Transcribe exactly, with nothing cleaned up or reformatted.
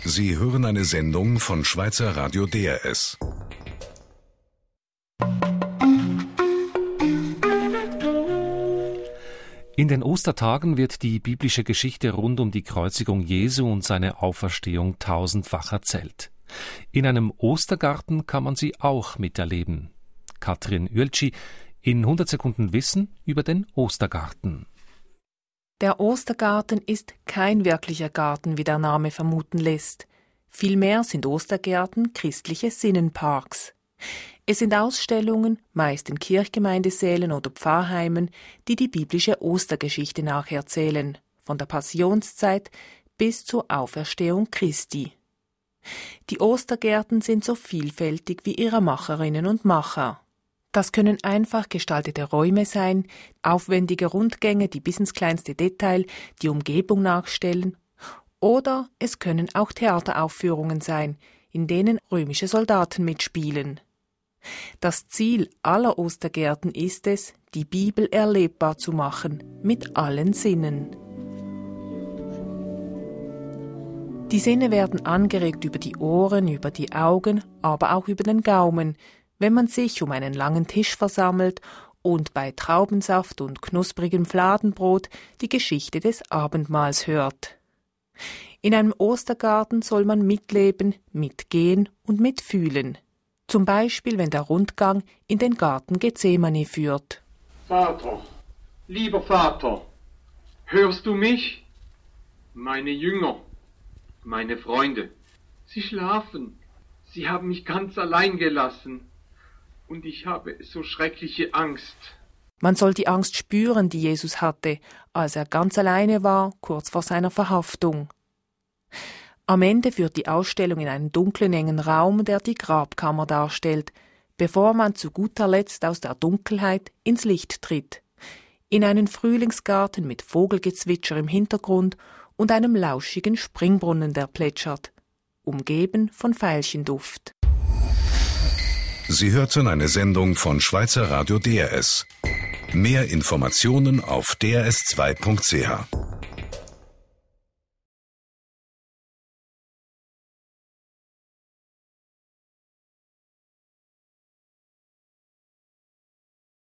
Sie hören eine Sendung von Schweizer Radio D R S. In den Ostertagen wird die biblische Geschichte rund um die Kreuzigung Jesu und seine Auferstehung tausendfach erzählt. In einem Ostergarten kann man sie auch miterleben. Katrin Ueltschi in hundert Sekunden Wissen über den Ostergarten. Der Ostergarten ist kein wirklicher Garten, wie der Name vermuten lässt. Vielmehr sind Ostergärten christliche Sinnenparks. Es sind Ausstellungen, meist in Kirchgemeindesälen oder Pfarrheimen, die die biblische Ostergeschichte nacherzählen, von der Passionszeit bis zur Auferstehung Christi. Die Ostergärten sind so vielfältig wie ihre Macherinnen und Macher. Das können einfach gestaltete Räume sein, aufwendige Rundgänge, die bis ins kleinste Detail die Umgebung nachstellen, oder es können auch Theateraufführungen sein, in denen römische Soldaten mitspielen. Das Ziel aller Ostergärten ist es, die Bibel erlebbar zu machen, mit allen Sinnen. Die Sinne werden angeregt über die Ohren, über die Augen, aber auch über den Gaumen, wenn man sich um einen langen Tisch versammelt und bei Traubensaft und knusprigem Fladenbrot die Geschichte des Abendmahls hört. In einem Ostergarten soll man mitleben, mitgehen und mitfühlen. Zum Beispiel, wenn der Rundgang in den Garten Gethsemane führt. Vater, lieber Vater, hörst du mich? Meine Jünger, meine Freunde, sie schlafen. Sie haben mich ganz allein gelassen. Und ich habe so schreckliche Angst. Man soll die Angst spüren, die Jesus hatte, als er ganz alleine war, kurz vor seiner Verhaftung. Am Ende führt die Ausstellung in einen dunklen, engen Raum, der die Grabkammer darstellt, bevor man zu guter Letzt aus der Dunkelheit ins Licht tritt. In einen Frühlingsgarten mit Vogelgezwitscher im Hintergrund und einem lauschigen Springbrunnen, der plätschert, umgeben von Veilchenduft. Sie hörten eine Sendung von Schweizer Radio D R S. Mehr Informationen auf d r s zwei punkt c h.